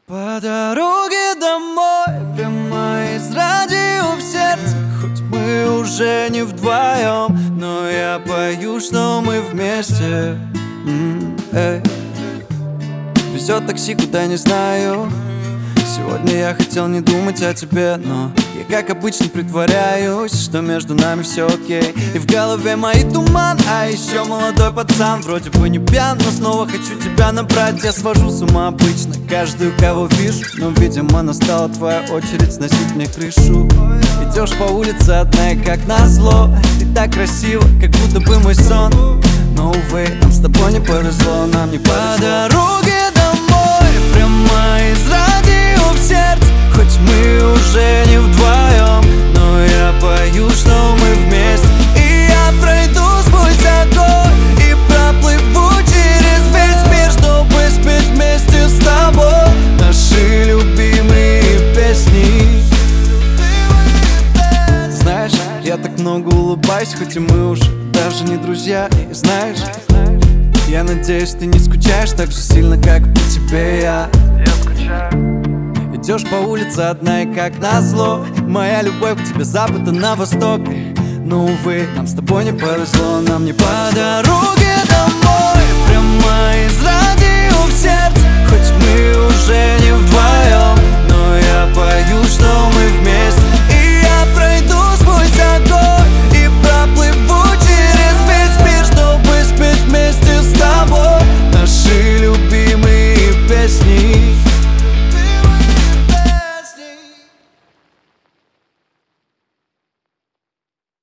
По дороге домой, прямо из радио в сердце. Хоть мы уже не вдвоем, но я пою, что мы вместе. Везет такси, куда не знаю. Сегодня я хотел не думать о тебе, но я как обычно притворяюсь, что между нами все окей. И в голове мои туман, а еще молодой пацан. Вроде бы не пьян, но снова хочу тебя набрать. Я свожу с ума обычно каждую, кого вижу, но, видимо, настала твоя очередь сносить мне крышу. Идешь по улице одна, как назло. Ты так красиво, как будто бы мой сон. Но, увы, нам с тобой не повезло, нам не повезло. По дороге домой, прямо из радио в сердце. Хоть мы уже не вдвоем, но я пою, что мы вместе. И я пройду сквозь огонь и проплыву через весь мир, чтобы спеть вместе с тобой наши любимые песни. Знаешь, я так много улыбаюсь, хоть и мы уже даже не друзья. И знаешь, я надеюсь, ты не скучаешь так же сильно, как по тебе я скучаю. Идешь по улице одна, и как назло моя любовь к тебе запада на восток. Но, увы, нам с тобой не повезло, нам не по дороге